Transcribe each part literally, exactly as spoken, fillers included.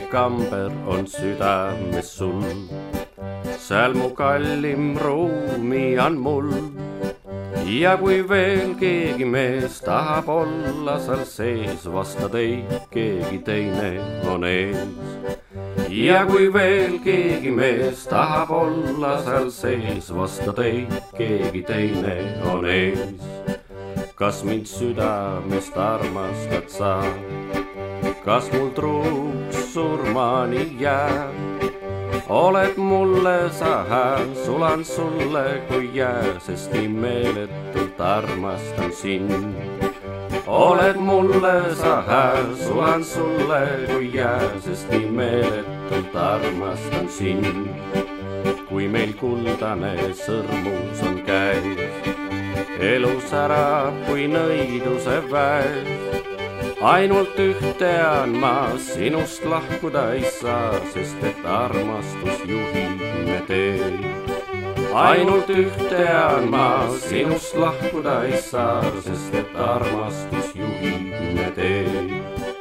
kamber on südames sul. Seal mu kallim ruumi on mul. Ja kui veel keegi mees tahab olla seal sees, vasta teid keegi teine on ees. Ja kui veel keegi mees tahab olla seal sees, vasta teid keegi teine on ees. Kas mind südamest armastad sa? Kas mul truuks surmani jääb? Oled mulle sa hääl, sulan sulle kui jää, sest nii meeletult armastan sind. Oled mulle sa hääl, sulan sulle kui jää, sest nii meeletult armastan sind. Kui meil kuldane sõrmus on käes, elu särab kui nõiduse väes. Ainult ühte on ma, sinust lahkuda ei saa, sest et armastus juhib me teed. Ainult ühte on ma, sinust lahkuda ei saa, sest et armastus juhib me teed.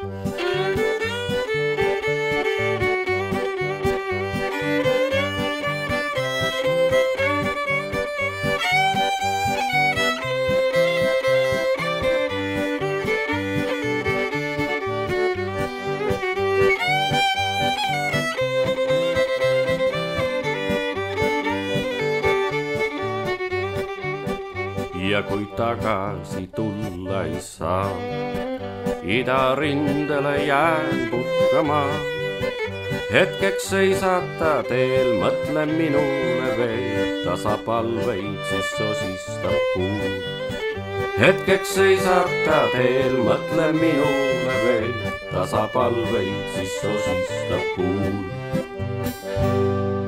Ja kui tagasi tulla ei saa, idarindele jään puhkama. Hetkeks seisata teel, mõtle minule veel, tasapalveid siis sosistab kuu. Hetkeks seisata teel, mõtle minule veel, tasapalveid siis sosistab kuu.